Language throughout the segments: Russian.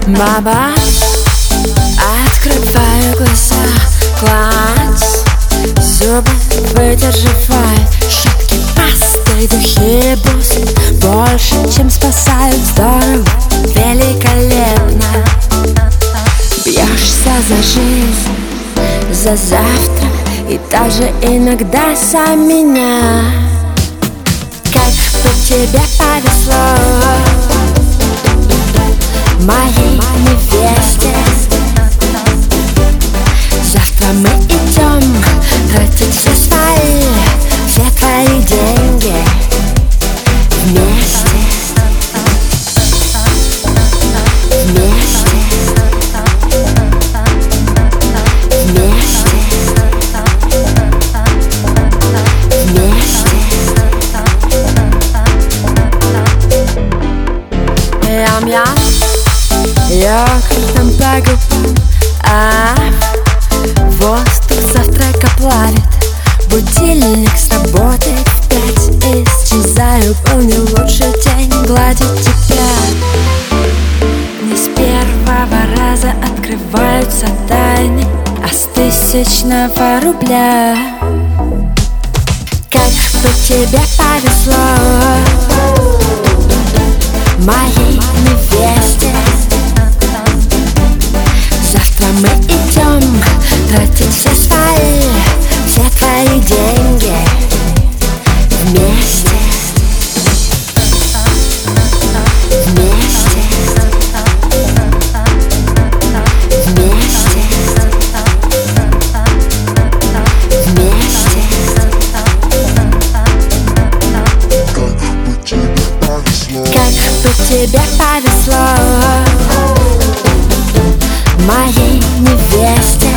Баба, открываю глаза, класс. Зубы выдерживай, щетки, пастой, духи, бусы. Больше, чем спасают, здорово, великолепно. Бьешься за жизнь, за завтра и даже иногда за меня. Как бы тебе повезло, моей невесте. Завтра мы идем тратить все твои деньги вместе. Вместе. Вместе. Вместе. Ям-ям, йогуртом по губам, воздух завтрака плавит. Будильник сработает в 5. Исчезаю, помню лучший день гладить тебя. Не с первого раза открываются тайны, а с 1000 рубля. Как бы тебе повезло, моей невесте. Завтра мы идем тратить все твои деньги вместе. Вместе. Вместе. Вместе. Как бы тебе повезло, моей невесте.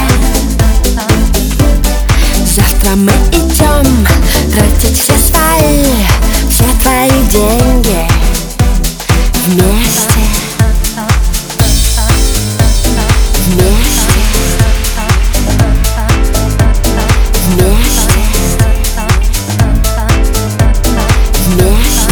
Завтра мы идем тратить все твои деньги вместе. Вместе. Вместе. Вместе.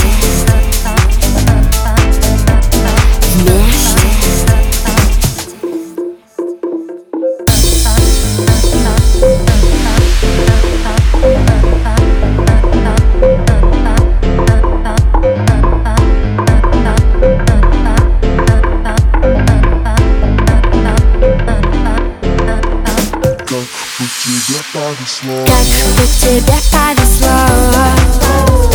Как бы тебе повезло.